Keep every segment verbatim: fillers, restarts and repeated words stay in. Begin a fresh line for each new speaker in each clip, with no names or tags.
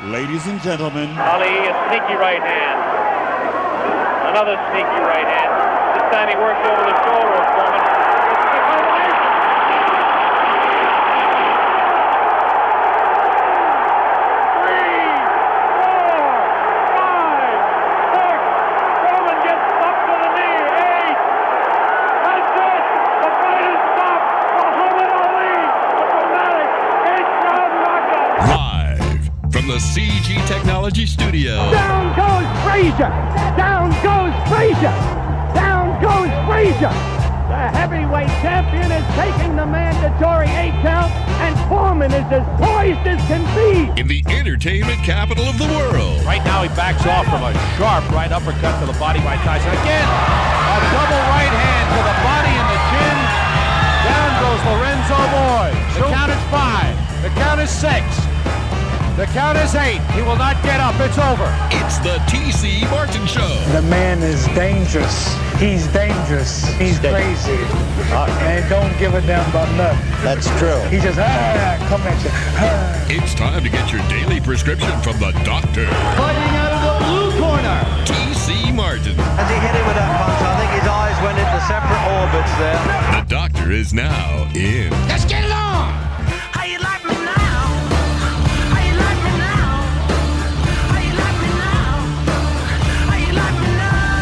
Ladies and gentlemen.
Ali, a sneaky right hand. Another sneaky right hand. This time he works over the shoulder of Foreman. Three, four, five, six. Foreman gets up to the knee. Eight. That's it. The fight is stopped. Muhammad Ali, a dramatic eight-round knockout.
Live from the C G Technology Studio.
Down goes Frazier! Down goes Frazier! Down goes Frazier! The heavyweight champion is taking the mandatory eight count, and Foreman is as poised as can be.
In the entertainment capital of the world.
Right now he backs off from a sharp right uppercut to the body by Tyson. Again, a double right hand to the body and the chin. Down goes Lorenzo Boyd. The count is five. The count is six. The count is eight. He will not get up. It's over.
It's the T C Martin Show.
The man is dangerous. He's dangerous. He's crazy. And don't give a damn about nothing.
That's true.
He just, ah, come at you. Ah.
It's time to get your daily prescription from the doctor.
Fighting out of the blue corner.
T C Martin.
As he hit him with that punch, I think his eyes went into separate orbits there.
The doctor is now in.
Let's get it on. How you like me now? How you like me now? How you like me now? How you like me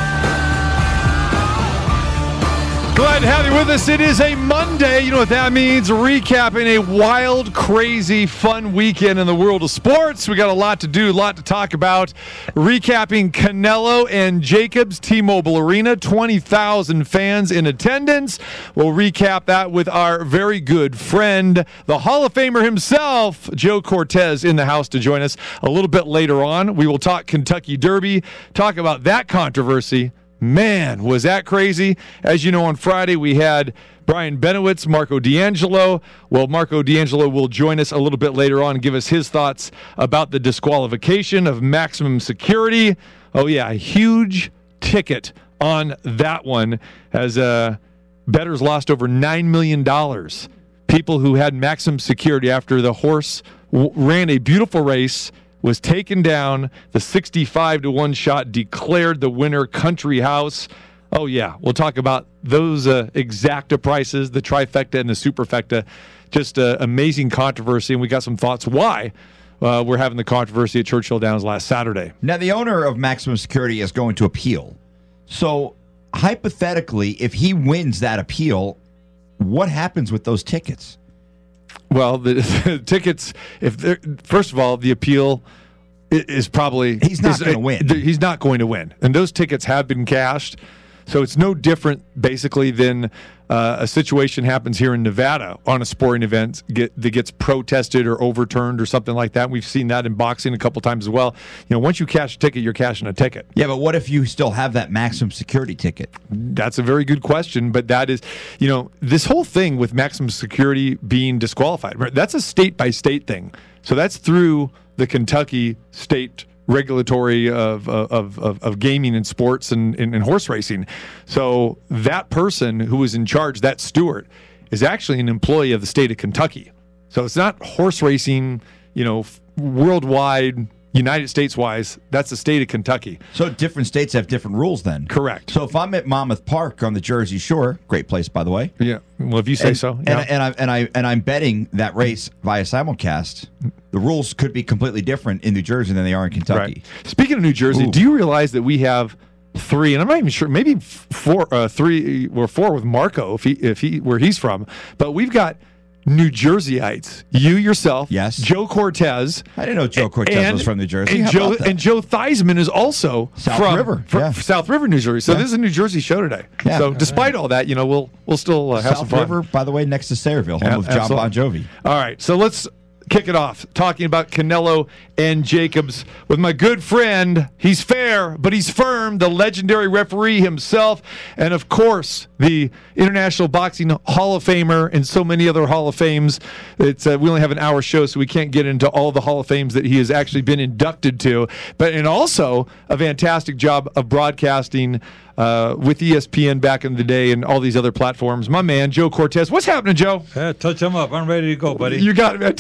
now?
Glad to have you with us. It is a Monday. You know what that means. Recapping a wild, crazy, fun weekend in the world of sports. We got a lot to do, a lot to talk about. Recapping Canelo and Jacobs, T-Mobile Arena, twenty thousand fans in attendance. We'll recap that with our very good friend, the Hall of Famer himself, Joe Cortez, in the house to join us a little bit later on. We will talk Kentucky Derby, talk about that controversy. Man, was that crazy. As you know, on Friday we had Brian Benowitz, Marco D'Angelo. Well, Marco D'Angelo will join us a little bit later on and give us his thoughts about the disqualification of Maximum Security. Oh, yeah, a huge ticket on that one as uh, bettors lost over nine million dollars. People who had Maximum Security after the horse w- ran a beautiful race, was taken down. The sixty-five to one shot declared the winner, Country House. Oh, yeah. We'll talk about those uh, exacta prices, the trifecta and the superfecta. Just uh, amazing controversy, and we got some thoughts why uh, we're having the controversy at Churchill Downs last Saturday.
Now, the owner of Maximum Security is going to appeal. So, hypothetically, if he wins that appeal, what happens with those tickets?
Well, the, the tickets, if they're, first of all, the appeal is probably...
He's not going to win.
He's not going to win. And those tickets have been cashed. So it's no different, basically, than uh, a situation happens here in Nevada on a sporting event get, that gets protested or overturned or something like that. We've seen that in boxing a couple times as well. You know, once you cash a ticket, you're cashing a ticket.
Yeah, but what if you still have that Maximum Security ticket?
That's a very good question, but that is, you know, this whole thing with Maximum Security being disqualified, that's a state-by-state thing. So that's through the Kentucky State regulatory of of, of of gaming and sports and, and, and horse racing. So that person who was in charge, that steward, is actually an employee of the state of Kentucky. So it's not horse racing, you know, worldwide, United States wise. That's the state of Kentucky.
So different states have different rules then.
Correct.
So if I'm at Monmouth Park on the Jersey Shore, great place by the way.
Yeah. Well, if you say
and,
so.
And,
Yeah.
and I and I and I'm betting that race via simulcast. The rules could be completely different in New Jersey than they are in Kentucky.
Right. Speaking of New Jersey,
Ooh.
do you realize that we have three, and I'm not even sure, maybe four, uh, three or four with Marco, if he, if he, where he's from, but we've got New Jerseyites. You yourself,
yes.
Joe Cortez.
I didn't know Joe Cortez
and,
was from New Jersey.
And
How
Joe
about that?
and Joe Theismann is also
South
from
River,
from
yeah.
South River, New Jersey. So
Yeah.
this is a New Jersey show today.
Yeah.
So despite all that, you know, we'll we'll still uh, have some
South
fun.
River, by the way, next to Sayreville, home
Yeah,
of John
absolutely.
Bon Jovi.
All right, so let's kick it off talking about Canelo and Jacobs with my good friend. He's fair, but he's firm, the legendary referee himself, and of course, the International Boxing Hall of Famer and so many other Hall of Fames. It's uh, we only have an hour show, so we can't get into all the Hall of Fames that he has actually been inducted to, but and also a fantastic job of broadcasting Uh, with E S P N back in the day and all these other platforms. My man, Joe Cortez. What's happening, Joe?
Yeah, touch him up. I'm ready to go, buddy.
You got it, man. Touch him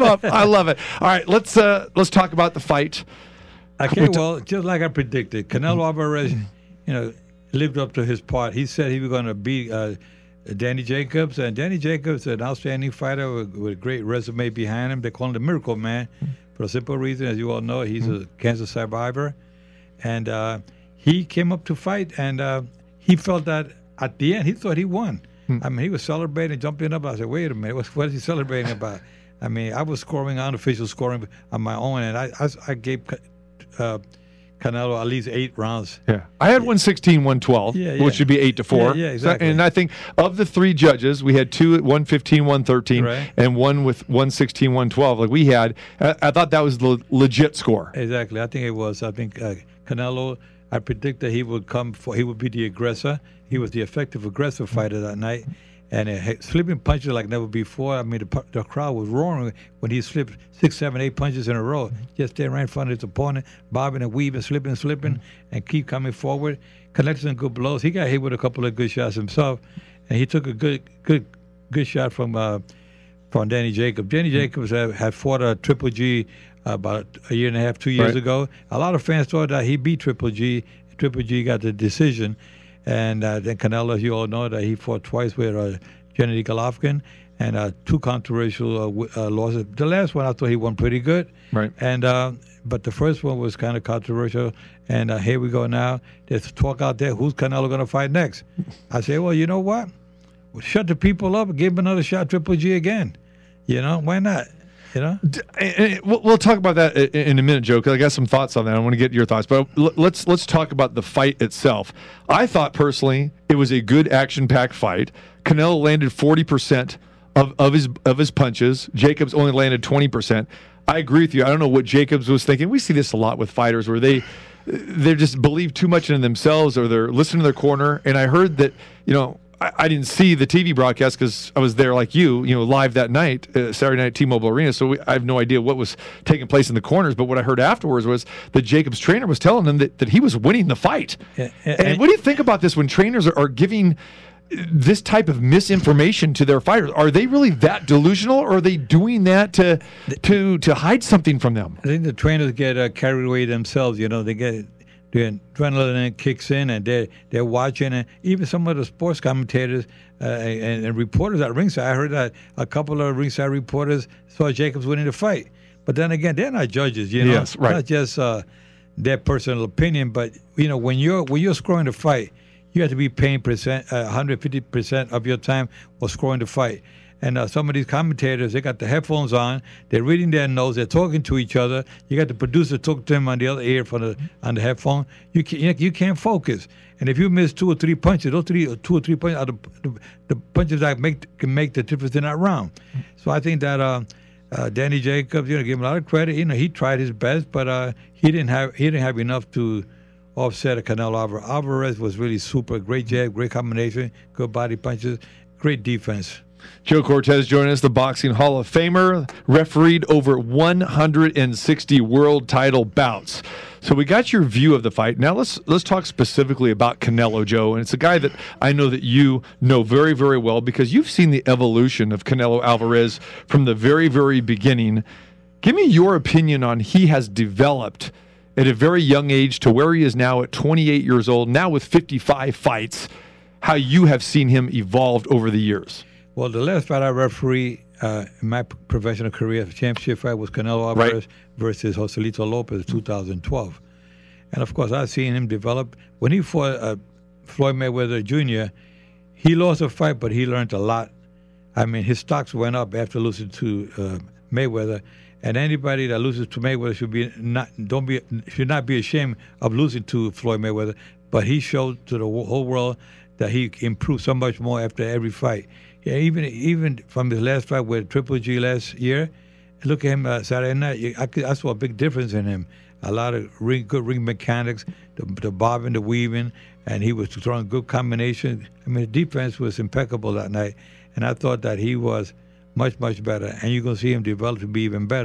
up. I love it. All right, let's uh, let's talk about the fight.
Okay, well, just like I predicted, Canelo Alvarez, you know, lived up to his part. He said he was going to beat uh, Danny Jacobs, and Danny Jacobs, an outstanding fighter with, with a great resume behind him. They call him the Miracle Man for a simple reason, as you all know, he's a cancer survivor, and uh, he came up to fight, and uh, he felt that at the end he thought he won. I mean, he was celebrating, jumping up. I said, "Wait a minute, what, what is he celebrating about?" I mean, I was scoring unofficial scoring on my own, and I I, I gave uh, Canelo at least eight rounds.
Yeah, I had one sixteen, one twelve,
Yeah, yeah.
which would be eight to four.
Yeah, yeah, exactly.
And I think of the three judges, we had two at one fifteen, one thirteen,
Right.
and one with one sixteen, one twelve. Like we had, I, I thought that was the legit score.
Exactly. I think it was. I think uh, Canelo, I predicted he would come for, he would be the aggressor. He was the effective aggressive fighter that night. And it had slipping punches like never before. I mean, the, the crowd was roaring when he slipped six, seven, eight punches in a row. Just staying right in front of his opponent, bobbing and weaving, slipping and slipping, and keep coming forward. Collected some good blows. He got hit with a couple of good shots himself, and he took a good, good, good shot from uh, from Danny Jacobs. Danny Jacobs had, had fought a Triple G uh, about a year and a half, two years
Right.
ago. A lot of fans thought that he beat Triple G. Triple G got the decision. And uh, then Canelo, you all know that he fought twice with uh, Gennady Golovkin, and uh, two controversial uh, w- uh, losses. The last one I thought he won pretty good,
Right.
And uh, but the first one was kind of controversial. And uh, here we go now. There's talk out there. Who's Canelo going to fight next? I say, well, you know what? Well, shut the people up and give him another shot, Triple G again. You know, why not? You know.
D- and- and We'll we'll talk about that i- in a minute, Joe, because I got some thoughts on that. I want to get your thoughts, but l- let's let's talk about the fight itself. I thought personally it was a good action-packed fight. Canelo landed forty percent of, of his of his punches. Jacobs only landed twenty percent. I agree with you. I don't know what Jacobs was thinking. We see this a lot with fighters where they they just believe too much in themselves, or they're listening to their corner. And I heard that, you know, I, I didn't see the T V broadcast because I was there like you, you know, live that night, uh, Saturday night at T-Mobile Arena. So we, I have no idea what was taking place in the corners. But what I heard afterwards was that Jacobs' trainer was telling him that, that he was winning the fight.
Yeah,
and,
and-
what do you think about this when trainers are, are giving this type of misinformation to their fighters? Are they really that delusional, or are they doing that to to to hide something from them?
I think the trainers get uh, carried away themselves. You know, they get the adrenaline kicks in, and they're they're watching, and even some of the sports commentators uh, and, and reporters at ringside. I heard that a couple of ringside reporters saw Jacobs winning the fight, but then again, they're not judges. You know,
Yes, right.
Not just uh, their personal opinion, but you know, when you're when you're scoring the fight, you have to be paying percent, uh, one hundred fifty percent of your time for scoring the fight. And uh, some of these commentators, they got the headphones on, they're reading their notes, they're talking to each other. You got the producer talk to them on the other ear for the on the headphone. You can't you can't focus. And if you miss two or three punches, those three two or three punches are the, the, the punches that make can make the difference in that round. So I think that uh, uh, Danny Jacobs, you know, give him a lot of credit. You know, he tried his best, but uh, he didn't have he didn't have enough to offset a Canelo Alvarez. Alvarez was really super. Great jab, great combination, good body punches, great defense.
Joe Cortez joining us, the Boxing Hall of Famer, refereed over one hundred sixty world title bouts. So we got your view of the fight. Now let's let's talk specifically about Canelo, Joe. And it's a guy that I know that you know very, very well because you've seen the evolution of Canelo Alvarez from the very, very beginning. Give me your opinion on he has developed at a very young age to where he is now at twenty-eight years old, now with fifty-five fights, how you have seen him evolved over the years.
Well, the last fight I referee uh, in my professional career, the championship fight, was Canelo Alvarez
Right.
versus Joselito Lopez, two thousand twelve. And of course, I've seen him develop. When he fought uh, Floyd Mayweather Junior, he lost a fight, but he learned a lot. I mean, his stocks went up after losing to uh, Mayweather. And anybody that loses to Mayweather should be not don't be should not be ashamed of losing to Floyd Mayweather. But he showed to the whole world that he improved so much more after every fight. Yeah, even even from his last fight with Triple G last year, look at him uh, Saturday night. I, could, I saw a big difference in him. A lot of ring, good ring mechanics, the, the bobbing, the weaving, and he was throwing good combinations. I mean, the defense was impeccable that night, and I thought that he was much, much better. And you're going to see him develop to be even better.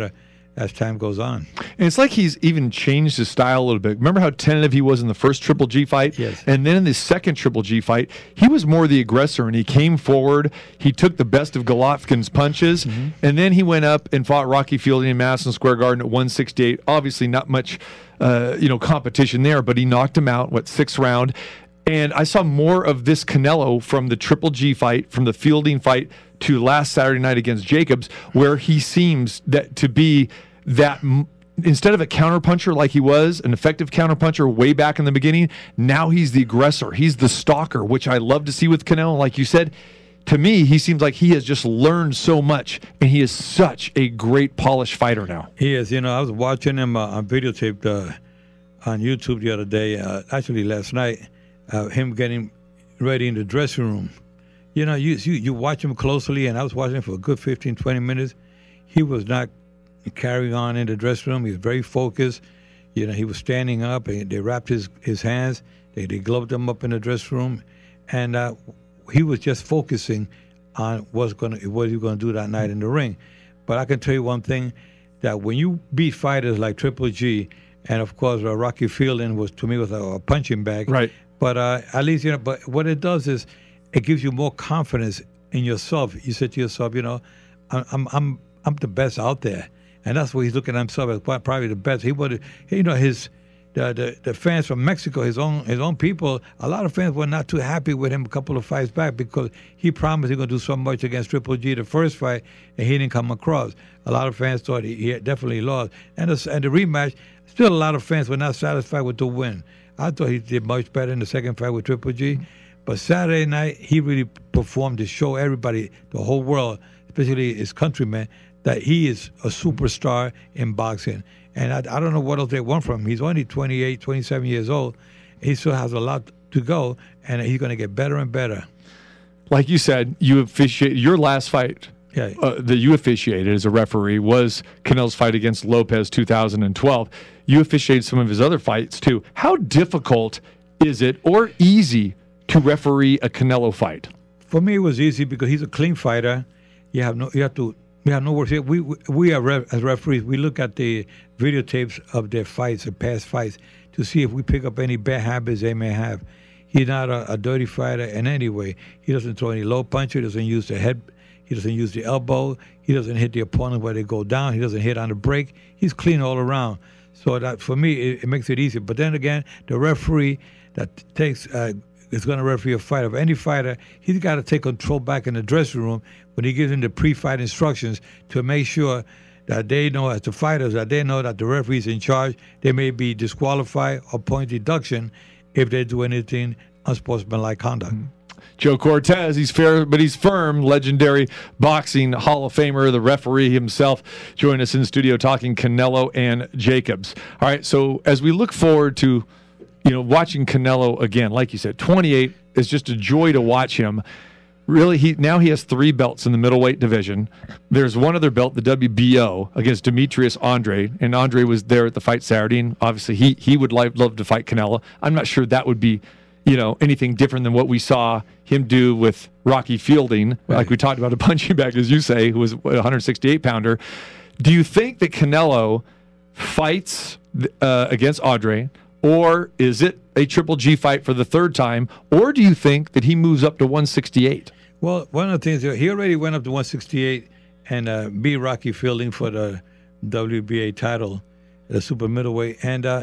as time goes on.
And it's like he's even changed his style a little bit. Remember how tentative he was in the first Triple G fight?
Yes.
And then in the second Triple G fight, he was more the aggressor, and he came forward. He took the best of Golovkin's punches, mm-hmm. and then he went up and fought Rocky Fielding in Madison Square Garden at one sixty-eight. Obviously not much uh, you know, competition there, but he knocked him out, what, sixth round. And I saw more of this Canelo from the Triple G fight, from the Fielding fight to last Saturday night against Jacobs, where he seems that to be that instead of a counterpuncher like he was, an effective counterpuncher way back in the beginning, now he's the aggressor. He's the stalker, which I love to see with Canelo. Like you said, to me, he seems like he has just learned so much, and he is such a great polished fighter now.
He is. You know, I was watching him uh, on videotape uh, on YouTube the other day, uh, actually last night, uh, him getting ready in the dressing room. You know, you, you you watch him closely, and I was watching him for a good fifteen, twenty minutes. He was not carrying on in the dressing room. He was very focused. You know, he was standing up, and they wrapped his, his hands. They, they gloved him up in the dressing room, and uh, he was just focusing on what's gonna what he was going to do that night in the ring. But I can tell you one thing, that when you beat fighters like Triple G, and of course uh, Rocky Fielding was, to me, was a, a punching bag.
Right.
But uh, at least, you know, but what it does is it gives you more confidence in yourself. You said to yourself, you know, I'm I'm I'm, I'm the best out there. And that's what he's looking at himself as probably the best. He wanted, you know, his the, the the fans from Mexico, his own his own people. A lot of fans were not too happy with him a couple of fights back because he promised he was going to do so much against Triple G the first fight, and he didn't come across. A lot of fans thought he, he had definitely lost. And the, and the rematch, still a lot of fans were not satisfied with the win. I thought he did much better in the second fight with Triple G. But Saturday night, he really performed to show everybody, the whole world, especially his countrymen, that he is a superstar in boxing. And I, I don't know what else they want from him. He's only twenty-eight, twenty-seven years old. He still has a lot to go, and he's going to get better and better.
Like you said, you officiated your last fight
yeah.
uh, that you officiated as a referee was Canelo's fight against Lopez two thousand twelve. You officiated some of his other fights, too. How difficult is it, or easy, to referee a Canelo fight?
For me, it was easy because he's a clean fighter. You have no, you have to, we have no worries. We we are ref, as referees. We look at the videotapes of their fights, the past fights, to see if we pick up any bad habits they may have. He's not a, a dirty fighter in any way. He doesn't throw any low punches. He doesn't use the head. He doesn't use the elbow. He doesn't hit the opponent where they go down. He doesn't hit on the break. He's clean all around. So that for me, it, it makes it easy. But then again, the referee that takes. Uh, is going to referee a fight of any fighter, he's got to take control back in the dressing room when he gives them the pre-fight instructions to make sure that they know, as the fighters, that they know that the referee's in charge. They may be disqualified or point deduction if they do anything unsportsmanlike conduct. Mm-hmm.
Joe Cortez, he's fair, but he's firm. Legendary boxing Hall of Famer, the referee himself, joining us in the studio talking Canelo and Jacobs. All right, so as we look forward to You know, watching Canelo again, like you said, twenty-eight is just a joy to watch him. Really, he now he has three belts in the middleweight division. There's one other belt, the W B O, against Demetrius Andre, and Andre was there at the fight Saturday, and obviously he he would like, love to fight Canelo. I'm not sure that would be, you know, anything different than what we saw him do with Rocky Fielding, right. Like we talked about a punching bag, as you say, who was a one sixty-eight pounder. Do you think that Canelo fights uh, against Andre? Or is it a Triple G fight for the third time? Or do you think that he moves up to one sixty-eight?
Well, one of the things, he already went up to one sixty-eight and uh, beat Rocky Fielding for the W B A title, the super middleweight. And uh,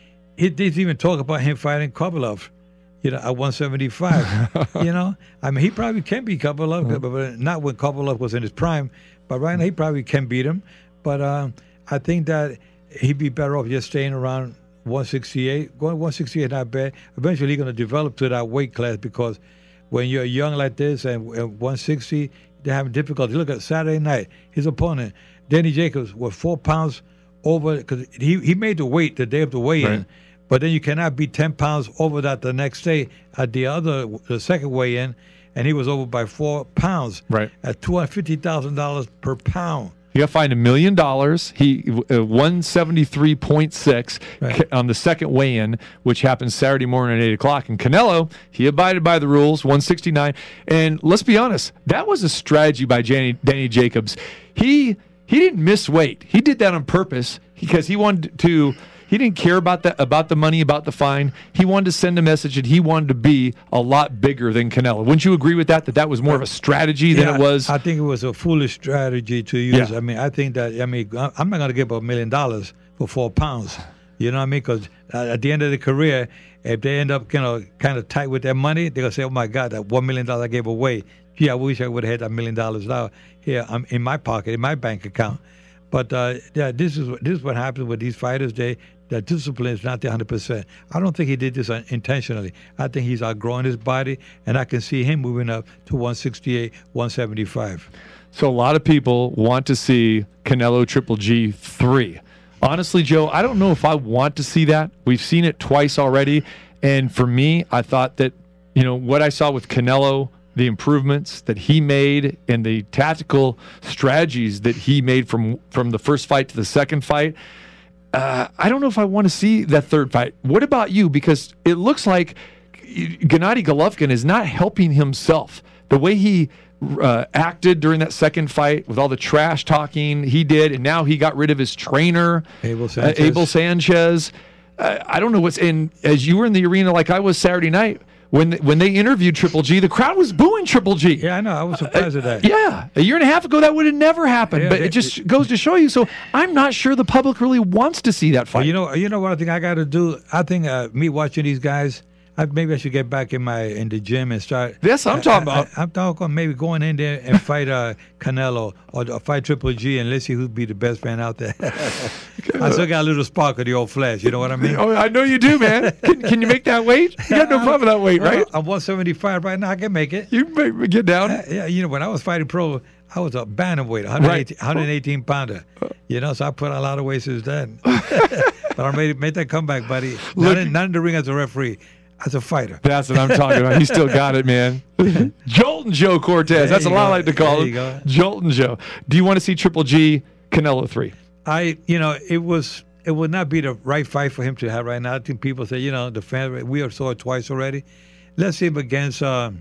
he didn't even talk about him fighting Kovalev, you know, at one seventy-five. You know, I mean, he probably can beat Kovalev, mm-hmm. but not when Kovalev was in his prime. But right now, he probably can beat him. But uh, I think that he'd be better off just staying around one sixty-eight. Going one sixty-eight, not bad. Eventually, you're going to develop to that weight class because when you're young like this and at one sixty, they're having difficulty. Look at Saturday night. His opponent, Danny Jacobs, was four pounds over because he, he made the weight the day of the weigh-in. Right. But then you cannot be ten pounds over that the next day at the other, the second weigh-in, and he was over by four pounds.
Right.
At two hundred fifty thousand dollars per pound.
He got fined a million dollars. He uh, one seventy-three point six
right.
on the second weigh-in, which happened Saturday morning at eight o'clock. And Canelo, he abided by the rules, one sixty-nine. And let's be honest, that was a strategy by Danny, Danny Jacobs. He he didn't miss weight. He did that on purpose because he wanted to. He didn't care about the about the money, about the fine. He wanted to send a message that he wanted to be a lot bigger than Canelo. Wouldn't you agree with that? That that was more of a strategy than
Yeah,
it was.
I think it was a foolish strategy to use.
Yeah.
I mean, I think that I mean, I- I'm not going to give up a million dollars for four pounds. You know what I mean? Because at the end of the career, if they end up, you know, kind of tight with their money, they're gonna say, "Oh my God, that one million dollars I gave away. Gee, I wish I would have had that million dollars now here I'm in my pocket, in my bank account." But uh, yeah, this is this is what happens with these fighters. They the discipline is not the hundred percent. I don't think he did this intentionally. I think he's outgrowing his body, and I can see him moving up to one sixty-eight, one seventy-five.
So a lot of people want to see Canelo Triple G three. Honestly, Joe, I don't know if I want to see that. We've seen it twice already, and for me, I thought that, you know, what I saw with Canelo, the improvements that he made and the tactical strategies that he made from from the first fight to the second fight, uh, I don't know if I want to see that third fight. What about you? Because it looks like Gennady Golovkin is not helping himself. The way he uh, acted during that second fight with all the trash talking he did, and now he got rid of his trainer,
Abel Sanchez.
Uh, Abel Sanchez. Uh, I don't know what's in. As you were in the arena like I was Saturday night, when when they interviewed Triple G, the crowd was booing Triple G.
Yeah, I know. I was surprised
Uh,
at that.
Yeah, a year and a half ago, that would have never happened.
Yeah,
but
they-
it just goes to show you. So I'm not sure the public really wants to see that fight.
Well, you know, you know what I think I got to do. I think uh, me watching these guys, I, maybe I should get back in my in the gym and start.
That's what I'm
I-
talking
I-
about.
I, am talking maybe going in there and fight uh, Canelo or, or fight Triple G, and let's see who'd be the best man out there. I still got a little spark of the old flesh. You know what I mean?
Oh, I know you do, man. Can, can you make that weight? You got no problem with that weight, right?
I'm one seventy-five right now. I can make it.
You may get down.
Uh, yeah, you know, when I was fighting pro, I was a bantamweight, one eighteen, one eighteen pounder. You know, so I put on a lot of weight since then. But I made made that comeback, buddy. Not
Look-
in, not in the ring as a referee, as a fighter.
That's what I'm talking about. He still got it, man. Joltin' Joe Cortez.
There
That's
you
what I
go.
like to call
There
him.
you go.
Joltin' Joe. Do you want to see Triple G Canelo three?
I, you know, it was it would not be the right fight for him to have right now. I think people say, you know, the fans, we have saw it twice already. Let's see him against, um,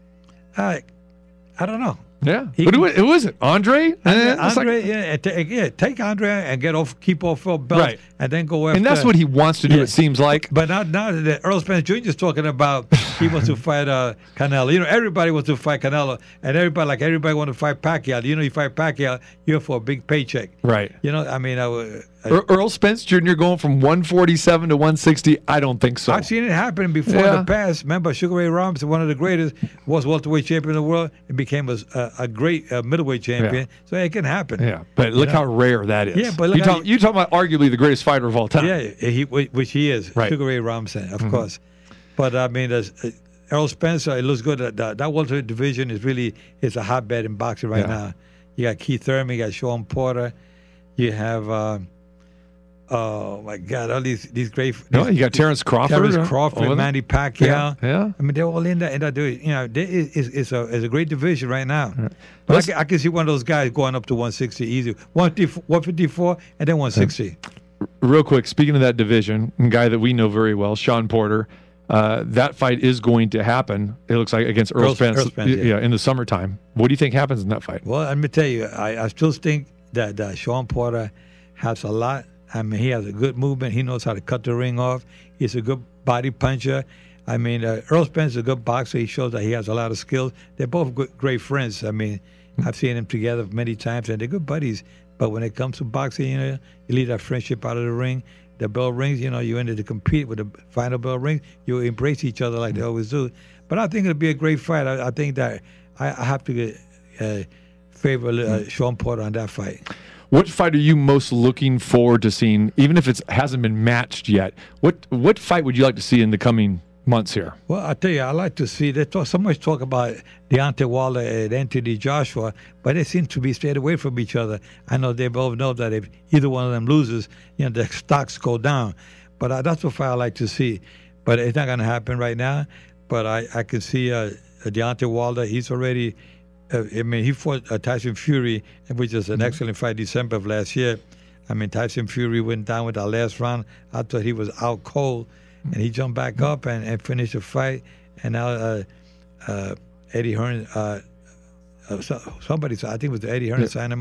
I, I don't know.
Yeah.
He
But who,
can-
who is it? Andre?
Andre,
Eh, it's like-
Andre, yeah, and ta- yeah, take Andre and get off, keep off for belt,
Right.
and then go after.
and that's what he wants to do,
Yeah.
it seems like.
But now, now that Earl Spence Junior is talking about he wants to fight uh, Canelo. You know, everybody wants to fight Canelo, and everybody like everybody want to fight Pacquiao. You know, you fight Pacquiao, you're for a big paycheck.
Right.
You know, I mean, I, would- I,
Ear- Earl Spence Junior going from one forty-seven to one sixty? I don't think so.
I've seen it happen before
Yeah.
in the past. Remember, Sugar Ray Robinson, one of the greatest, was welterweight champion of the world, and became a, a, a great uh, middleweight champion. So it can happen.
Yeah, but look
know?
how rare that is.
Yeah, but look
you
how
talk, you talk about arguably the greatest fighter of all time.
Yeah, he, which he is,
Right.
Sugar Ray Robinson, of course. But I mean, there's, uh, Errol Spencer, it looks good. That, that, that welterweight division is really is a hotbed in boxing right
Yeah.
now. You got Keith Thurman, you got Sean Porter, you have, uh, oh my God, all these these great.
No,
these-
you got Terrence Crawford.
Terrence
uh,
Crawford,
over there.
Manny Pacquiao.
Yeah, yeah.
I mean, they're all in there, and they're doing. You know, there is is it's a it's a great division right now. But I
Let's-
can, I can see one of those guys going up to one sixty easy, one fifty-four, and then one sixty.
Real quick, speaking of that division, a guy that we know very well, Sean Porter, uh, that fight is going to happen. It looks like against Earl,
Earl-
Spence,
Earl Spence,
yeah.
yeah.
in the summertime. What do you think happens in that fight?
Well, let me tell you, I, I still think that uh, Sean Porter has a lot. I mean, he has a good movement. He knows how to cut the ring off. He's a good body puncher. I mean, uh, Earl Spence is a good boxer. He shows that he has a lot of skills. They're both good, great friends. I mean, I've seen them together many times, and they're good buddies. But when it comes to boxing, you know, you leave that friendship out of the ring. The bell rings, you know, you enter to compete with the final bell rings. You embrace each other like they always do. But I think it'll be a great fight. I, I think that I, I have to uh, favor uh, Sean Porter on that fight.
What fight are you most looking forward to seeing, even if it hasn't been matched yet? What what fight would you like to see in the coming months here?
Well, I tell you, I like to see. They talk so much talk about Deontay Wilder and Anthony Joshua, but they seem to be stayed away from each other. I know they both know that if either one of them loses, you know, their stocks go down. But uh, that's what fight I like to see. But it's not going to happen right now. But I, I can see uh, Deontay Wilder. He's already. Uh, I mean, he fought uh, Tyson Fury, which is an excellent fight December of last year. I mean, Tyson Fury went down with that last round. I thought he was out cold. And he jumped back up and, and finished the fight. And now uh, uh, Eddie Hearn, uh, uh, so, somebody, I think it was Eddie Hearn,
Yeah.
signed him up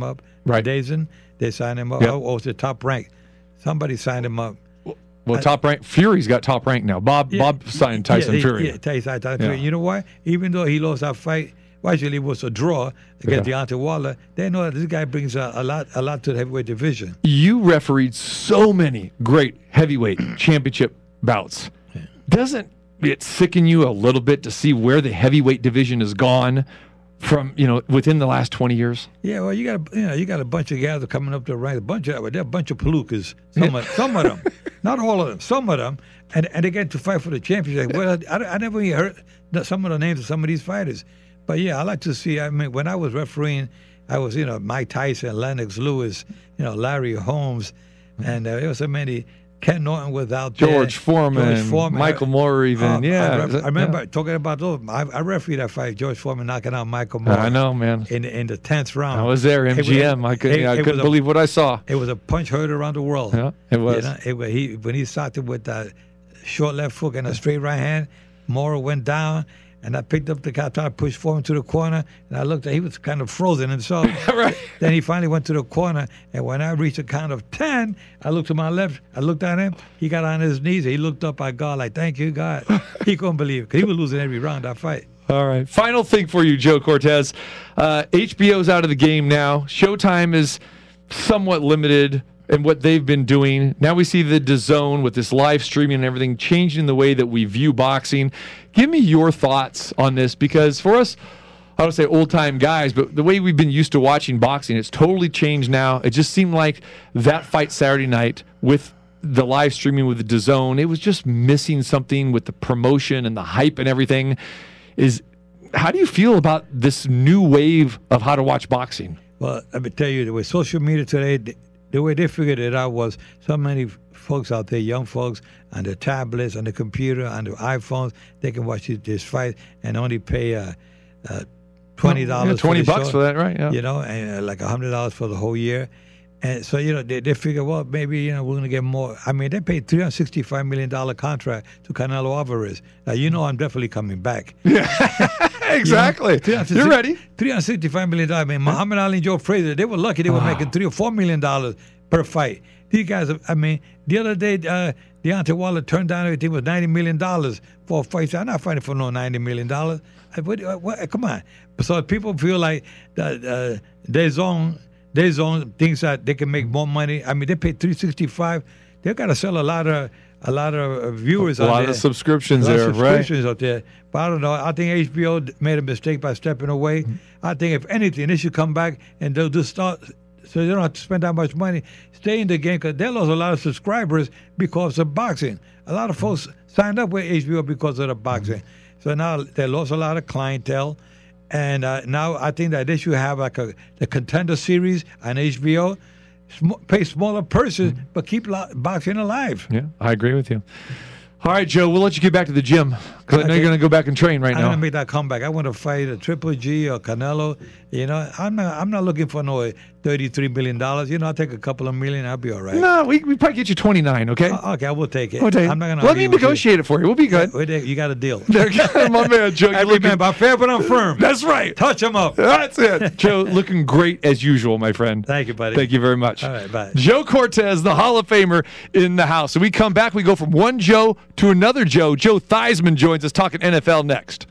Right.
Dazen, they signed him up.
Yep.
Oh, oh, it's the top rank. Somebody signed him up.
Well, top rank. Fury's got top rank now. Bob
Yeah,
Bob signed Tyson
yeah, he-
Fury.
Yeah, Tyson, Tyson
Yeah.
Fury. You know why? Even though he lost that fight, well, actually it was a draw against
Yeah.
Deontay Wilder. They know that this guy brings a, a lot, a lot to the heavyweight division.
You refereed so many great heavyweight championship bouts. Doesn't it sicken you a little bit to see where the heavyweight division has gone from, you know, within the last twenty years?
Yeah, well, you got a, you know, you got a bunch of guys coming up the ranks. A bunch of, they're a bunch of palookas. Some, of, some of them, not all of them. Some of them, and and they get to fight for the championship. Well, I, I never even heard the, some of the names of some of these fighters. But yeah, I like to see. I mean, when I was refereeing, I was you know Mike Tyson, Lennox Lewis, you know Larry Holmes, and uh, there was so many. Ken Norton was out there.
George Foreman,
George Foreman.
Michael Moore, even.
Uh,
yeah.
I, ref- I remember
yeah.
talking about those. I, I refereed that fight. George Foreman knocking out Michael Moore.
I know, man.
In the, in the tenth round.
I was there, M G M.
It was-
I couldn't,
it-
I
it
couldn't
was a-
believe what I saw.
It was a punch heard around the world.
Yeah, it was.
You know, it was he, when he started with that short left hook and a straight right hand, Mora went down, and I picked up the guy, tried to push Foreman to the corner, and I looked at he was kind of frozen himself.
Right.
Then he finally went to the corner, and when I reached the count of ten, I looked to my left, I looked at him, he got on his knees, he looked up at God like, thank you, God. He couldn't believe it, because he was losing every round, that fight.
All right. Final thing for you, Joe Cortez. Uh, H B O's out of the game now. Showtime is somewhat limited in what they've been doing. Now we see the DAZN with this live streaming and everything changing the way that we view boxing. Give me your thoughts on this, because for us, I don't say old-time guys, but the way we've been used to watching boxing, it's totally changed now. It just seemed like that fight Saturday night with the live streaming with the DAZN, it was just missing something with the promotion and the hype and everything. Is how do you feel about this new wave of how to watch boxing?
Well, let me tell you, with social media today, the, the way they figured it out was so many folks out there, young folks, on their tablets, on the computer, on their iPhones, they can watch this, this fight and only pay uh, uh, twenty dollars.
Yeah, twenty
for the
bucks
show,
for that, right? Yeah.
You know, and uh, like a hundred dollars for the whole year. And so, you know, they, they figure, well, maybe, you know, we're going to get more. I mean, they paid three hundred sixty-five million dollars contract to Canelo Alvarez. Now, you know I'm definitely coming back.
Exactly.
You know,
You're ready.
three hundred sixty-five million dollars. I mean, Muhammad Ali and Joe Frazier, they were lucky they were making three or four million dollars per fight. These guys, I mean, the other day, uh, Deontay Wilder turned down everything was ninety million dollars for a fight. So I'm not fighting for no ninety million dollars. I, what, what, come on. So people feel like that uh, their zone, their zone thinks that they can make more money. I mean, they pay three sixty-five. They've got to sell a lot of a lot of viewers
A
out
lot
there.
of subscriptions
A lot
there,
of
right?
subscriptions out there. But I don't know. I think H B O made a mistake by stepping away. I think if anything, they should come back and they'll just start so they don't have to spend that much money. Stay in the game, because they lost a lot of subscribers because of boxing. A lot of folks signed up with H B O because of the boxing. So now they lost a lot of clientele. And uh, now I think that they should have like a the Contender Series on H B O. Sm- pay smaller purses, but keep lo- boxing alive.
Yeah, I agree with you. All right, Joe, we'll let you get back to the gym, because I know
Okay.
you're going to go back and train right
I'm
now.
gonna make that comeback. I want to fight a Triple G or Canelo. You know, I'm not. I'm not looking for no thirty-three million dollars. You know, I'll take a couple of million. I'll be all right.
No, we we probably get you twenty-nine, okay?
Uh, okay, I will take it.
We'll take it.
I'm not gonna.
Let
argue
me
with you.
negotiate it for you. We'll be good.
Wait there, you got a deal.
There you go, my man, Joe.
I
You're looking,
remember, I'm fair but I'm firm.
that's right.
Touch them up.
That's it. Joe, looking great as usual, my friend.
Thank you, buddy.
Thank you very much.
All right, bye.
Joe Cortez, the Hall of Famer in the house. So we come back, we go from one Joe to another Joe. Joe Theismann joins us talking N F L next.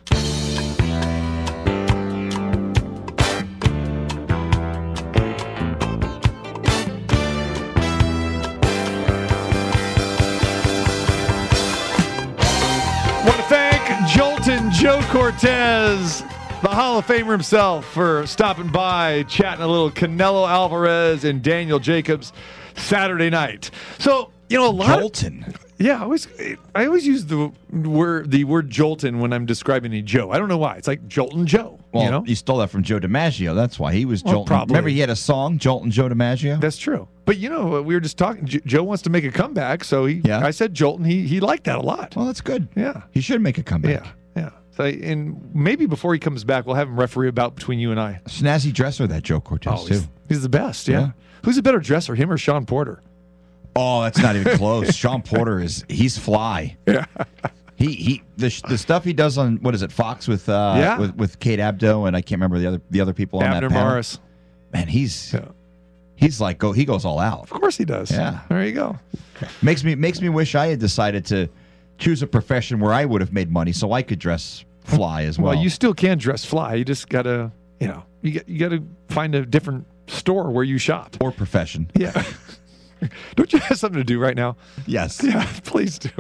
Want to thank Jolton Joe Cortez, the Hall of Famer himself, for stopping by, chatting a little Canelo Alvarez and Daniel Jacobs Saturday night. So, you know, a lot of-
Jolton.
yeah, I always I always use the word the word Jolton when I'm describing a Joe. I don't know why. It's like Jolton Joe.
Well,
you know,
he stole that from Joe DiMaggio. That's why he was
Well,
Jolton.
probably.
Remember, he had a song, Jolton Joe DiMaggio.
that's true. But you know, we were just talking. J- Joe wants to make a comeback, so he.
Yeah.
I said Jolton. He he liked that a lot.
Well, that's good.
Yeah.
He should make a comeback.
Yeah, yeah. So, and maybe before he comes back, we'll have him referee about between you and I.
Snazzy dresser, that Joe Cortez,
Oh,
too.
he's, he's the best. Yeah.
Yeah.
Who's a better dresser, him or Sean Porter?
Oh, that's not even close. Sean Porter is he's fly.
Yeah.
He he the sh- the stuff he does on what is it Fox with uh
Yeah.
with, with Kate Abdo and I can't remember the other the other people on
Abner
that panel.
Morris.
Man, he's
Yeah.
he's like go he goes all out.
Of course he does.
Yeah.
There you go.
Makes me makes me wish I had decided to choose a profession where I would have made money so I could dress fly as well.
Well, you still can dress fly. You just gotta, you know, you got you gotta find a different store where you shop
or profession.
Yeah. Don't you have something to do right now?
Yes.
Yeah, please do.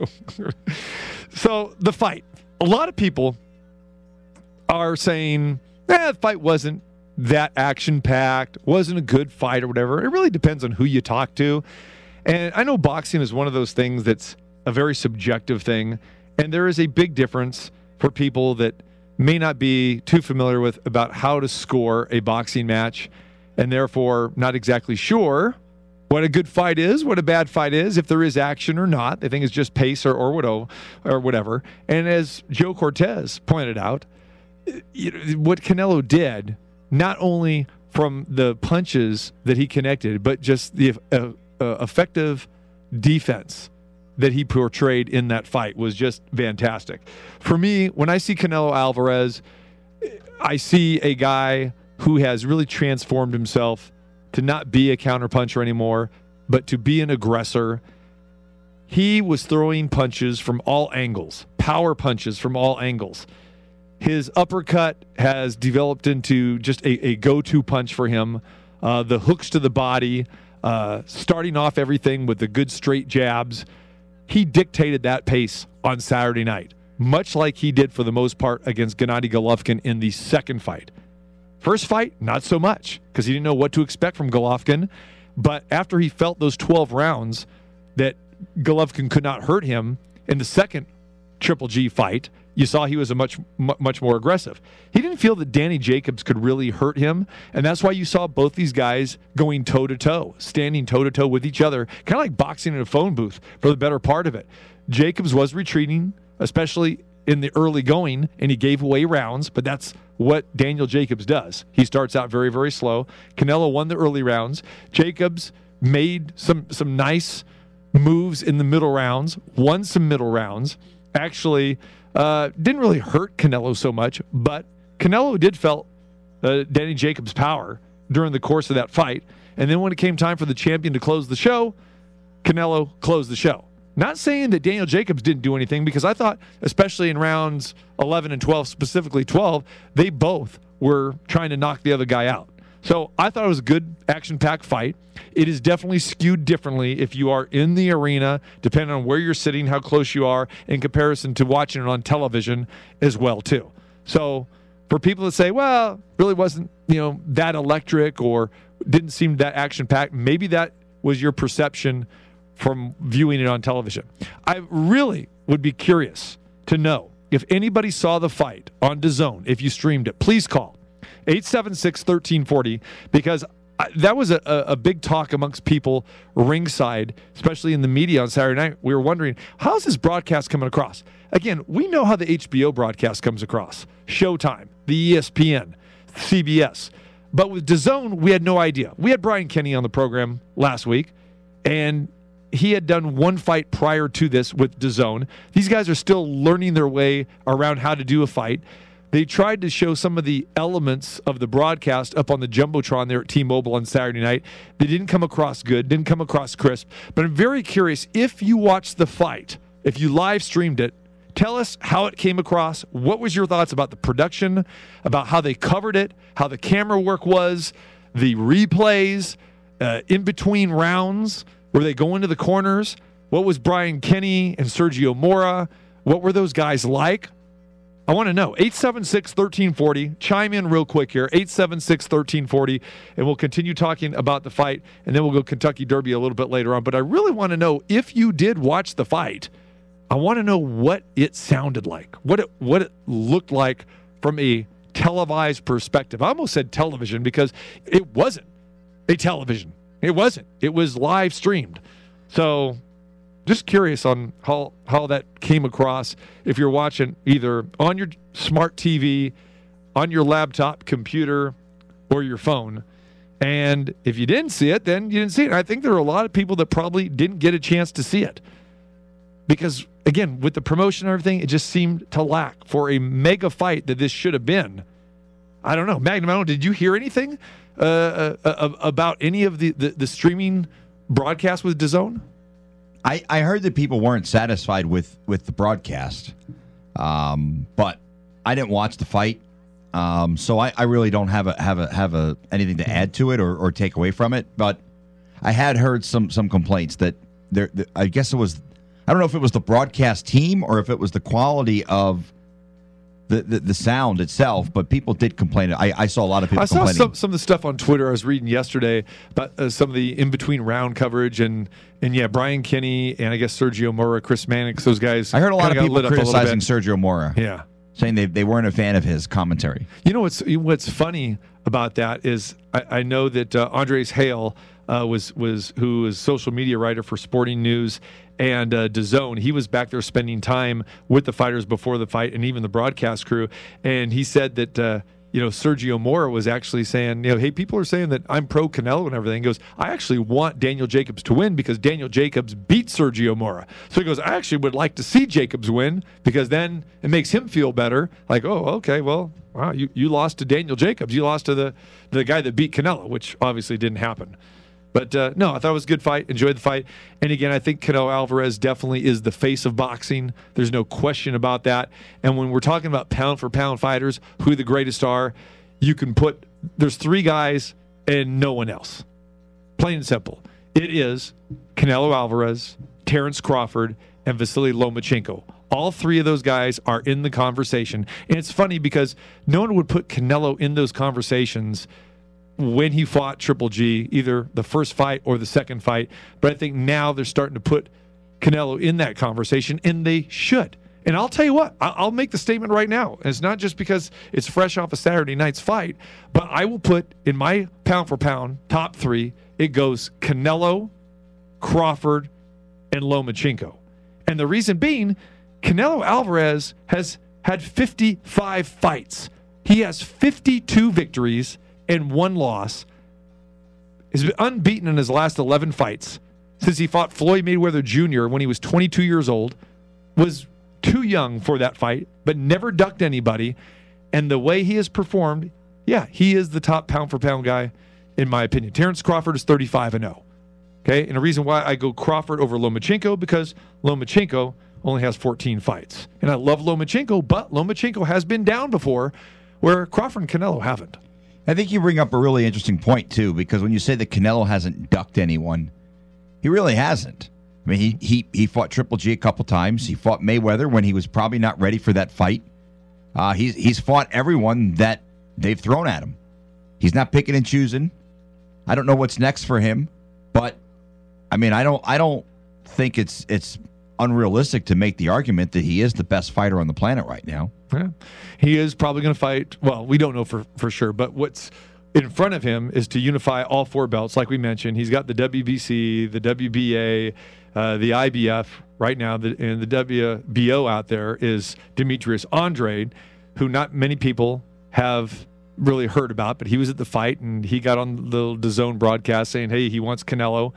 So the fight. A lot of people are saying, eh, the fight wasn't that action-packed, wasn't a good fight or whatever. It really depends on who you talk to. And I know boxing is one of those things that's a very subjective thing. And there is a big difference for people that may not be too familiar with about how to score a boxing match and therefore not exactly sure what a good fight is, what a bad fight is, if there is action or not. They think it's just pace or, or, whatever, or whatever. And as Joe Cortez pointed out, you know, what Canelo did, not only from the punches that he connected, but just the uh, uh, effective defense that he portrayed in that fight was just fantastic. For me, when I see Canelo Alvarez, I see a guy who has really transformed himself to not be a counterpuncher anymore, but to be an aggressor. He was throwing punches from all angles, power punches from all angles. His uppercut has developed into just a, a go-to punch for him. Uh, the hooks to the body, uh, starting off everything with the good straight jabs. He dictated that pace on Saturday night, much like he did for the most part against Gennady Golovkin in the second fight. First fight, not so much, because he didn't know what to expect from Golovkin. But after he felt those twelve rounds that Golovkin could not hurt him in the second Triple G fight, you saw he was a much, much more aggressive. He didn't feel that Danny Jacobs could really hurt him, and that's why you saw both these guys going toe-to-toe, standing toe-to-toe with each other, kind of like boxing in a phone booth for the better part of it. Jacobs was retreating, especially in the early going, and he gave away rounds, but that's what Daniel Jacobs does. He starts out very, very slow. Canelo won the early rounds. Jacobs made some some nice moves in the middle rounds, won some middle rounds. Actually, uh, didn't really hurt Canelo so much, but Canelo did felt uh, Danny Jacobs' power during the course of that fight. And then when it came time for the champion to close the show, Canelo closed the show. Not saying that Daniel Jacobs didn't do anything, because I thought, especially in rounds eleven and twelve, specifically twelve, they both were trying to knock the other guy out. So I thought it was a good action-packed fight. It is definitely skewed differently if you are in the arena, depending on where you're sitting, how close you are, in comparison to watching it on television as well, too. So for people that say, well, really wasn't, you know, that electric or didn't seem that action-packed, maybe that was your perception from viewing it on television. I really would be curious to know if anybody saw the fight on DAZN, if you streamed it. Please call eight seven six, one three four zero, because I, that was a, a big talk amongst people ringside, especially in the media on Saturday night. We were wondering, how's this broadcast coming across? Again, we know how the H B O broadcast comes across. Showtime, the E S P N, C B S. But with DAZN, we had no idea. We had Brian Kenny on the program last week, and he had done one fight prior to this with DAZN. These guys are still learning their way around how to do a fight. They tried to show some of the elements of the broadcast up on the Jumbotron there at T-Mobile on Saturday night. They didn't come across good, didn't come across crisp. But I'm very curious, if you watched the fight, if you live streamed it, tell us how it came across. What was your thoughts about the production, about how they covered it, how the camera work was, the replays, uh, in between rounds? Were they going to the corners? What was Brian Kenny and Sergio Mora? What were those guys like? I want to know. eight seven six, one three four zero. Chime in real quick here. eight seven six, one three four zero. And we'll continue talking about the fight. And then we'll go Kentucky Derby a little bit later on. But I really want to know, if you did watch the fight, I want to know what it sounded like. What it, what it looked like from a televised perspective. I almost said television because it wasn't a television. It wasn't. It was live streamed. So just curious on how, how that came across if you're watching either on your smart T V, on your laptop, computer, or your phone. And if you didn't see it, then you didn't see it. I think there are a lot of people that probably didn't get a chance to see it. Because, again, with the promotion and everything, it just seemed to lack for a mega fight that this should have been. I don't know. Magnum, did you hear anything uh, uh, uh, about any of the, the, the streaming broadcasts with DAZN?
I, I heard that people weren't satisfied with, with the broadcast, um, but I didn't watch the fight, um, so I, I really don't have a have a have a anything to add to it or, or take away from it. But I had heard some some complaints that there. The, I guess it was I don't know if it was the broadcast team or if it was the quality of the, the, the sound itself, but people did complain. I, I saw a lot of people
I saw
complaining.
some, some of the stuff on Twitter I was reading yesterday about uh, some of the in-between round coverage, and, and yeah, Brian Kinney and I guess Sergio Mora, Chris Mannix, those guys.
I heard a lot of
kinda got
people
lit up a little
criticizing
bit.
Sergio Mora.
Yeah.
Saying they, they weren't a fan of his commentary.
You know what's what's funny about that is I, I know that uh, Andres Hale uh, was was who is social media writer for Sporting News and uh, DAZN. He was back there spending time with the fighters before the fight and even the broadcast crew. And he said that uh, you know Sergio Mora was actually saying, you know, hey, people are saying that I'm pro Canelo and everything. He goes, I actually want Daniel Jacobs to win because Daniel Jacobs beat Sergio Mora. So he goes, I actually would like to see Jacobs win because then it makes him feel better. Like, oh, okay, well, wow, you, you lost to Daniel Jacobs. You lost to the the guy that beat Canelo, which obviously didn't happen. But uh, no, I thought it was a good fight. Enjoyed the fight. And again, I think Canelo Alvarez definitely is the face of boxing. There's no question about that. And when we're talking about pound for pound fighters, who the greatest are, you can put, there's three guys and no one else. Plain and simple. It is Canelo Alvarez, Terrence Crawford, and Vasily Lomachenko. All three of those guys are in the conversation. And it's funny because no one would put Canelo in those conversations when he fought Triple G, either the first fight or the second fight. But I think now they're starting to put Canelo in that conversation, and they should. And I'll tell you what, I'll make the statement right now. And it's not just because it's fresh off a Saturday night's fight, but I will put in my pound for pound top three, it goes Canelo, Crawford, and Lomachenko. And the reason being, Canelo Alvarez has had fifty-five fights. He has fifty-two victories and one loss. He's been unbeaten in his last eleven fights since he fought Floyd Mayweather Junior when he was twenty-two years old, was too young for that fight, but never ducked anybody. And the way he has performed, yeah, he is the top pound-for-pound guy, in my opinion. Terrence Crawford is thirty-five and oh. Okay, and the reason why I go Crawford over Lomachenko, because Lomachenko only has fourteen fights. And I love Lomachenko, but Lomachenko has been down before, where Crawford and Canelo haven't.
I think you bring up a really interesting point, too, because when you say that Canelo hasn't ducked anyone, he really hasn't. I mean, he he he fought Triple G a couple times. He fought Mayweather when he was probably not ready for that fight. Uh, he's, he's fought everyone that they've thrown at him. He's not picking and choosing. I don't know what's next for him, but, I mean, I don't I don't think it's it's unrealistic to make the argument that he is the best fighter on the planet right now.
Yeah. He is probably going to fight, well, we don't know for, for sure, but what's in front of him is to unify all four belts. Like we mentioned, he's got the W B C, the W B A, uh, the I B F right now, the, and the W B O out there is Demetrius Andrade, who not many people have really heard about, but he was at the fight, and he got on the DAZN broadcast saying, hey, he wants Canelo.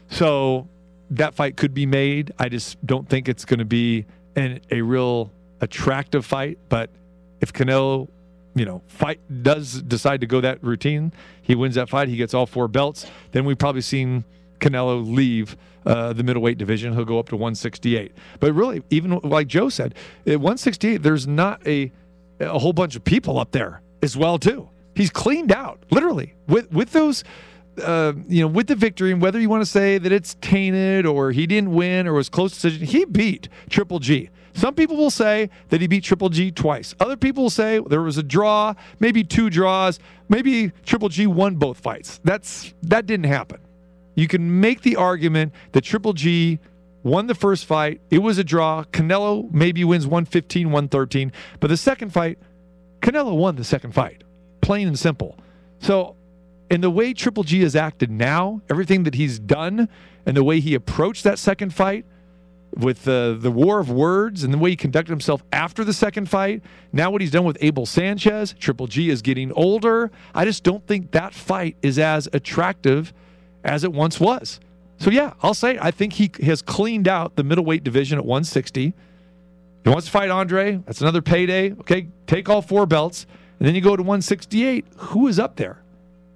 So that fight could be made. I just don't think it's going to be an, a real attractive fight, but if Canelo, you know, fight does decide to go that routine, he wins that fight, he gets all four belts, then we've probably seen Canelo leave uh, the middleweight division. He'll go up to one sixty-eight. But really, even like Joe said, at one sixty-eight, there's not a a whole bunch of people up there as well, too. He's cleaned out, literally, with with those Uh, you know, with the victory, and whether you want to say that it's tainted or he didn't win or was close decision, he beat Triple G. Some people will say that he beat Triple G twice. Other people will say there was a draw, maybe two draws, maybe Triple G won both fights. That's that didn't happen. You can make the argument that Triple G won the first fight. It was a draw. Canelo maybe wins one fifteen, one thirteen. But the second fight, Canelo won the second fight. Plain and simple. So, and the way Triple G has acted now, everything that he's done, and the way he approached that second fight with the, the war of words and the way he conducted himself after the second fight, now what he's done with Abel Sanchez, Triple G is getting older. I just don't think that fight is as attractive as it once was. So, yeah, I'll say I think he has cleaned out the middleweight division at one sixty. He wants to fight Andre. That's another payday. Okay, take all four belts. And then you go to one sixty-eight. Who is up there?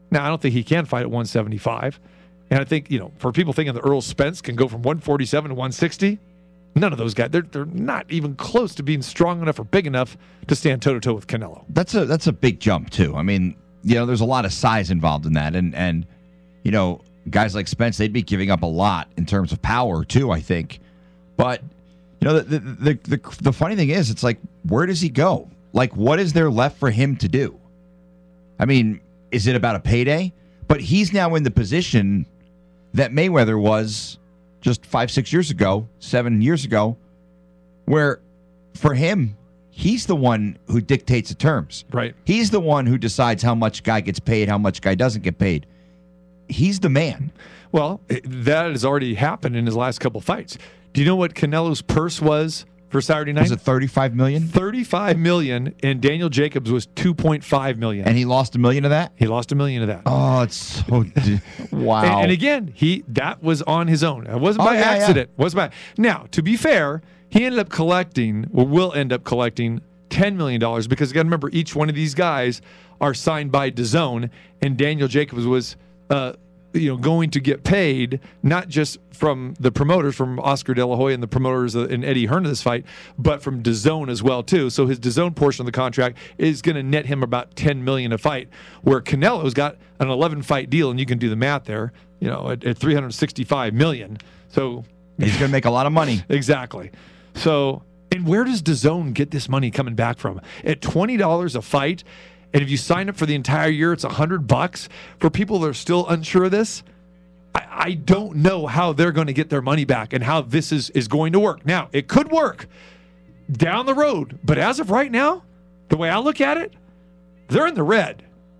Now, I don't think he can fight at one seventy-five. And I think, you know, for people thinking that Earl Spence can go from one forty-seven to one sixty, none of those guys, they're, they're not even close to being strong enough or big enough to stand toe-to-toe with Canelo.
That's a that's a big jump, too. I mean, you know, there's a lot of size involved in that. And, and you know, guys like Spence, they'd be giving up a lot in terms of power, too, I think. But, you know, the the, the the the funny thing is, it's like, where does he go? Like, what is there left for him to do? I mean, is it about a payday? But he's now in the position that Mayweather was just five, six years ago, seven years ago, where for him, he's the one who dictates the terms.
Right.
He's the one who decides how much guy gets paid, how much guy doesn't get paid. He's the man.
Well, it, that has already happened in his last couple fights. Do you know what Canelo's purse was for Saturday night?
Was it thirty-five million dollars?
thirty-five million dollars, and Daniel Jacobs was two point five million dollars.
And he lost a million of that?
He lost a million of that.
Oh, it's so d- wow.
And, and again, he that was on his own. It wasn't
Oh,
by
yeah,
accident. It wasn't by. Now, to be fair, he ended up collecting, or will end up collecting, ten million dollars because you got to remember, each one of these guys are signed by DAZN, and Daniel Jacobs was uh, you know, going to get paid not just from the promoters, from Oscar De La Hoya and the promoters and Eddie Hearn of this fight, but from DAZN as well too. So his DAZN portion of the contract is going to net him about ten million dollars a fight, where Canelo's got an eleven fight deal, and you can do the math there, you know, at, at three hundred sixty-five million dollars. So
he's going to make a lot of money.
Exactly. So, and where does DAZN get this money coming back from? At twenty dollars a fight, and if you sign up for the entire year, it's one hundred bucks. For people that are still unsure of this, I, I don't know how they're going to get their money back and how this is, is going to work. Now, it could work down the road, but as of right now, the way I look at it, they're in the red.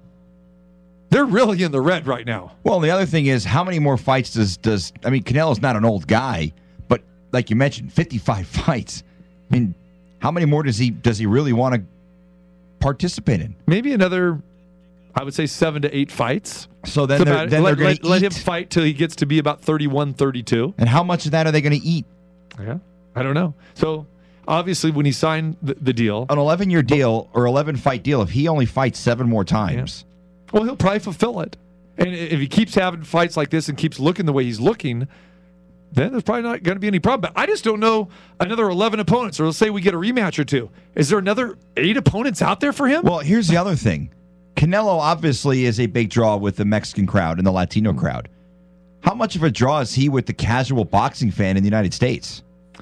They're really in the red right now.
Well, the other thing is, how many more fights does, does I mean, Canelo's not an old guy, but like you mentioned, fifty-five fights. I mean, how many more does he does he really want to participate in?
Maybe another, I would say, seven to eight fights.
So then
So
they're,
about-
then
let,
they're going
let,
to
let
eat.
him fight till he gets to be about thirty-one, thirty-two.
And how much of that are they going to eat?
Yeah, I don't know. So obviously, when he signed the, the deal,
An eleven-year deal or eleven-fight deal, if he only fights seven more times.
well, he'll probably fulfill it. And if he keeps having fights like this and keeps looking the way he's looking, then there's probably not going to be any problem. But I just don't know another eleven opponents, or let's say we get a rematch or two. Is there another eight opponents out there for him?
Well, here's the other thing. Canelo obviously is a big draw with the Mexican crowd and the Latino crowd. How much of a draw is he with the casual boxing fan in the United States?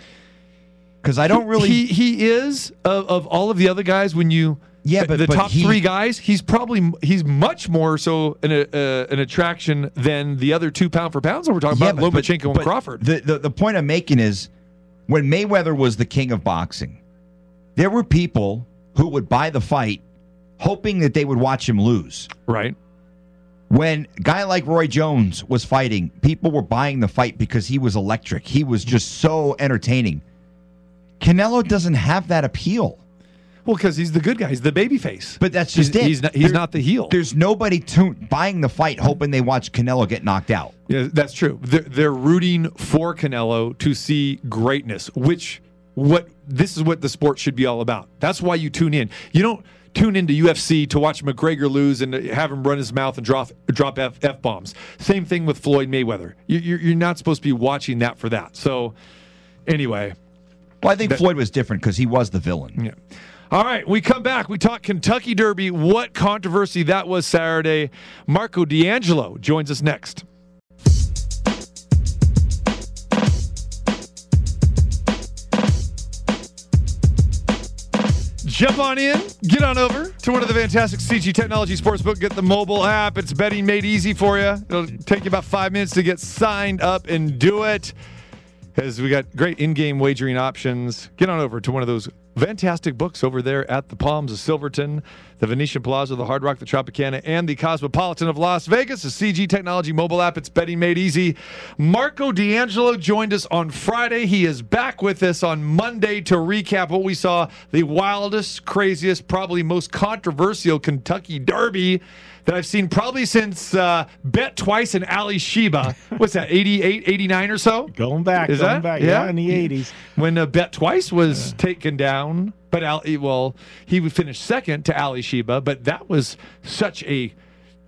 Because I don't really...
He, he is, of, of all of the other guys, when you...
Yeah, but
the
but
top
he-
three guys, he's probably he's much more so an uh, an attraction than the other two pound for pounds that we're talking
Yeah,
about,
but-
Lomachenko and
but
Crawford.
The, the the point I'm making is, when Mayweather was the king of boxing, there were people who would buy the fight hoping that they would watch him lose.
Right.
When a guy like Roy Jones was fighting, people were buying the fight because he was electric. He was just so entertaining. Canelo doesn't have that appeal.
Well, because he's the good guy. He's the baby face.
But that's just
he's,
it.
He's not, he's
There-
not the heel.
There's nobody to, buying the fight hoping they watch Canelo get knocked out.
Yeah, that's true. They're, they're rooting for Canelo to see greatness, which what this is what the sport should be all about. That's why you tune in. You don't tune into U F C to watch McGregor lose and have him run his mouth and drop drop F, F bombs. Same thing with Floyd Mayweather. You, you're, you're not supposed to be watching that for that. So, anyway.
Well, I think
That-
Floyd was different because he was the villain.
Yeah. All right, we come back. We talk Kentucky Derby. What controversy that was Saturday. Marco D'Angelo joins us next. Jump on in. Get on over to one of the fantastic C G Technology Sportsbook. Get the mobile app. It's betting made easy for you. It'll take you about five minutes to get signed up and do it. As we got great in-game wagering options. Get on over to one of those fantastic books over there at the Palms of Silverton, the Venetian Plaza, the Hard Rock, the Tropicana, and the Cosmopolitan of Las Vegas. The C G Technology mobile app. It's betting made easy. Marco D'Angelo joined us on Friday. He is back with us on Monday to recap what we saw, the wildest, craziest, probably most controversial Kentucky Derby that I've seen probably since uh, Bet Twice and Ali Sheba. What's that, eighty-eight, eighty-nine or so?
Going back,
Is
going
that?
back, yeah, in the eighties.
When uh, Bet Twice was yeah. taken down, but Ali, well, he would finish second to Ali Sheba, but that was such a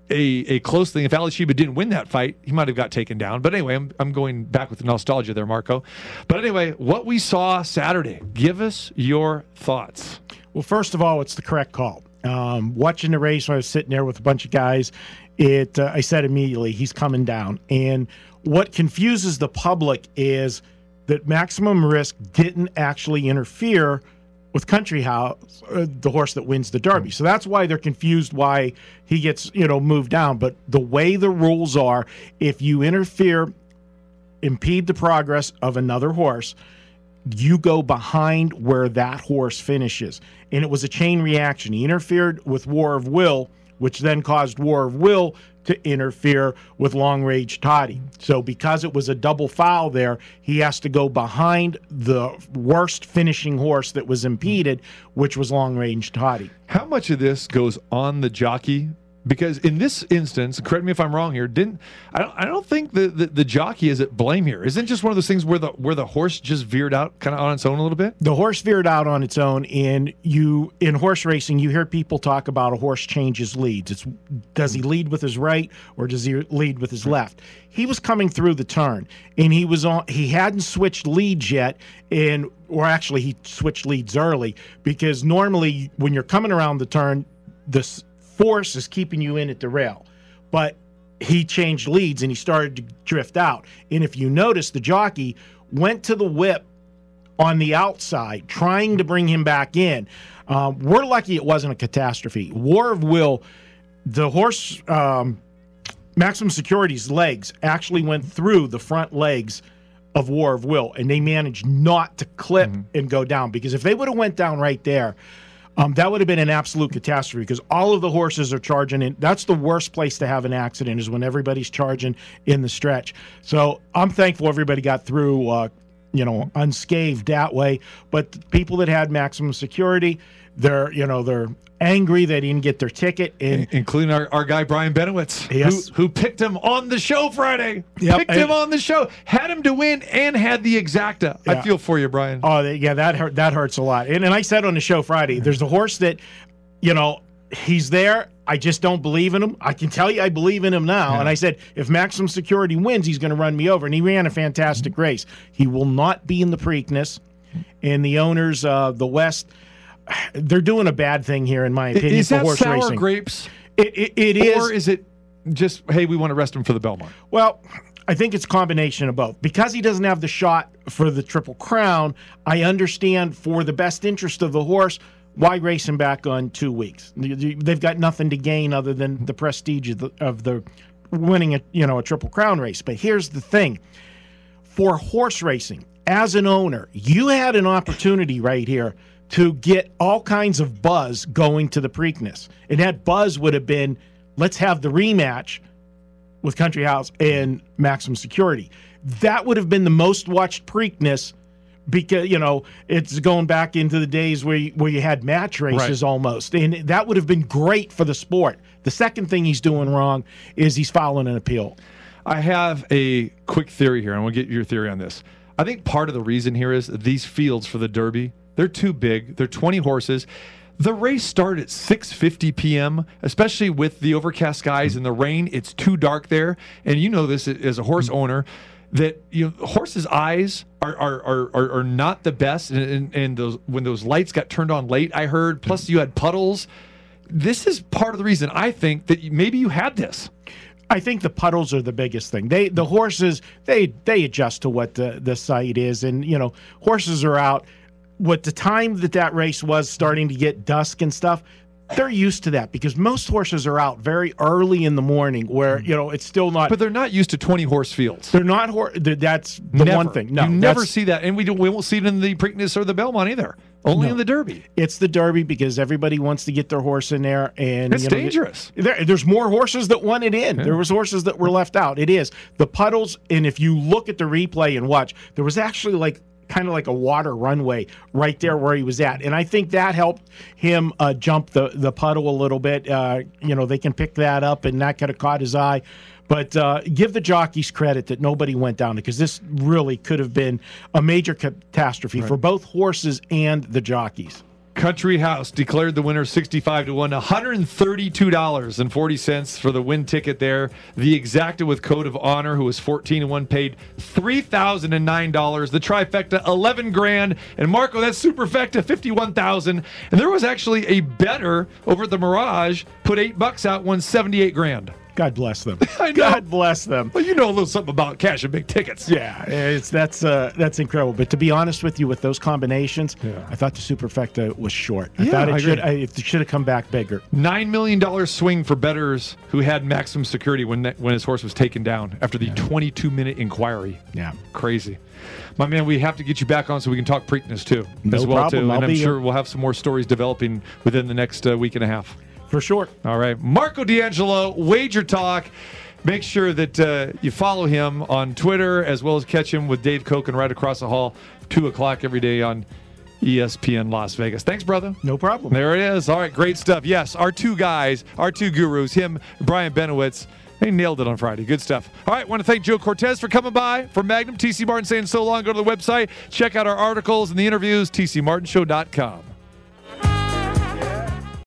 a, a close thing. If Ali Sheba didn't win that fight, he might have got taken down. But anyway, I'm, I'm going back with the nostalgia there, Marco. But anyway, what we saw Saturday, give us your thoughts.
Well, first of all, it's the correct call. Um, watching the race when I was sitting there with a bunch of guys, it uh, I said immediately, he's coming down. And what confuses the public is that Maximum Risk didn't actually interfere with Country House, uh, the horse that wins the Derby. So that's why they're confused why he gets, you know, moved down. But the way the rules are, if you interfere, impede the progress of another horse, you go behind where that horse finishes. And it was a chain reaction. He interfered with War of Will, which then caused War of Will to interfere with Long Range Toddy. So because it was a double foul there, he has to go behind the worst finishing horse that was impeded, which was Long Range Toddy.
How much of this goes on the jockey? Because in this instance, correct me if I'm wrong here, didn't I don't I don't think the, the, the jockey is at blame here. Isn't it just one of those things where the where the horse just veered out kind of on its own a little bit?
The horse veered out on its own, and you in horse racing, you hear people talk about a horse changes leads. It's does he lead with his right or does he lead with his left? He was coming through the turn, and he was on. He hadn't switched leads yet, and or actually he switched leads early because normally when you're coming around the turn, this force is keeping you in at the rail. But he changed leads and he started to drift out. And if you notice, the jockey went to the whip on the outside, trying to bring him back in. Um, we're lucky it wasn't a catastrophe. War of Will, the horse, um, Maximum Security's legs actually went through the front legs of War of Will, and they managed not to clip mm-hmm. and go down. Because if they would have went down right there, Um, that would have been an absolute catastrophe because all of the horses are charging in. That's the worst place to have an accident is when everybody's charging in the stretch. So I'm thankful everybody got through, uh, you know, unscathed that way. But the people that had Maximum Security, they're, you know, they're angry they didn't get their ticket. And
including our, our guy, Brian Benowitz,
yes.
who, who picked him on the show Friday.
Yep.
Picked him on the show, had him to win, and had the exacta.
Yeah.
I feel for you, Brian.
Oh, yeah, that hurt, that hurts a lot. And, and I said on the show Friday, there's a horse that, you know, he's there. I just don't believe in him. I can tell you I believe in him now. Yeah. And I said, if Maximum Security wins, he's going to run me over. And he ran a fantastic mm-hmm. race. He will not be in the Preakness. And the owners, uh, the West, they're doing a bad thing here, in my opinion,
is
for
that
horse
sour
racing.
grapes?
It, it, it is.
Or is it just, hey, we want to rest him for the Belmont?
Well, I think it's a combination of both. Because he doesn't have the shot for the Triple Crown, I understand for the best interest of the horse, why race him back on two weeks? They've got nothing to gain other than the prestige of the, of the winning a, you know, a Triple Crown race. But here's the thing. For horse racing, as an owner, you had an opportunity right here to get all kinds of buzz going to the Preakness. And that buzz would have been, let's have the rematch with Country House and Maximum Security. That would have been the most watched Preakness because, you know, it's going back into the days where you, where you had match races right. almost. And that would have been great for the sport. The second thing he's doing wrong is he's filing an appeal.
I have a quick theory here. I want to get your theory on this. I think part of the reason here is these fields for the Derby, they're too big. They're twenty horses. The race started at six fifty p.m., especially with the overcast skies and the rain. It's too dark there. And you know this as a horse owner, that you know, horses' eyes are are, are, are, are not the best. And, and, and those when those lights got turned on late, I heard, plus you had puddles. This is part of the reason I think that maybe you had this.
I think the puddles are the biggest thing. They the horses, they they adjust to what the, the site is. And, you know, horses are out. What the time that that race was starting to get dusk and stuff, they're used to that because most horses are out very early in the morning where, you know, it's still not.
But they're not used to twenty horse fields.
They're not. Hor- that's the
never.
one thing. No,
you never see that. And we, don't, we won't see it in the Preakness or the Belmont either. Only
no.
in the Derby.
It's the Derby because everybody wants to get their horse in there. And
it's
you know,
dangerous.
There, there's more horses that want it in. Yeah. There was horses that were left out. It is. The puddles, and if you look at the replay and watch, there was actually like kind of like a water runway right there where he was at. And I think that helped him uh, jump the, the puddle a little bit. Uh, you know, they can pick that up, and that could have caught his eye. But uh, give the jockeys credit that nobody went down because this really could have been a major catastrophe right. for both horses and the jockeys.
Country House declared the winner sixty-five to one, one hundred thirty-two dollars and forty cents for the win ticket there. The Exacta with Code of Honor, who was fourteen to one, paid three thousand nine dollars. The Trifecta, eleven grand. And Marco, that Superfecta, fifty-one thousand. And there was actually a bettor over at the Mirage, put eight bucks out, won seventy-eight grand.
God bless them.
I know.
God bless them.
Well, you know a little something about cash and big tickets.
Yeah, it's that's uh, that's incredible. But to be honest with you, with those combinations,
Yeah.
I thought the Superfecta was short. I
Yeah,
thought it
I
should
agree.
I, it should have come back bigger.
Nine million dollars swing for bettors who had maximum security when when his horse was taken down after the twenty-two minute inquiry.
Yeah,
crazy. My man, we have to get you back on so we can talk Preakness too,
No
as well
problem.
too.
I'll
And I'm
be
sure
here.
we'll have some more stories developing within the next uh, week and a half.
For sure.
All right, Marco D'Angelo, Wager Talk. Make sure that uh, you follow him on Twitter as well as catch him with Dave Koken right across the hall, two o'clock every day on E S P N Las Vegas. Thanks, brother.
No problem.
There it is. All right, great stuff. Yes, our two guys, our two gurus, him, Brian Benowitz. They nailed it on Friday. Good stuff. All right, want to thank Joe Cortez for coming by. For Magnum, T C Martin saying so long. Go to the website, check out our articles and the interviews, t c martin show dot com.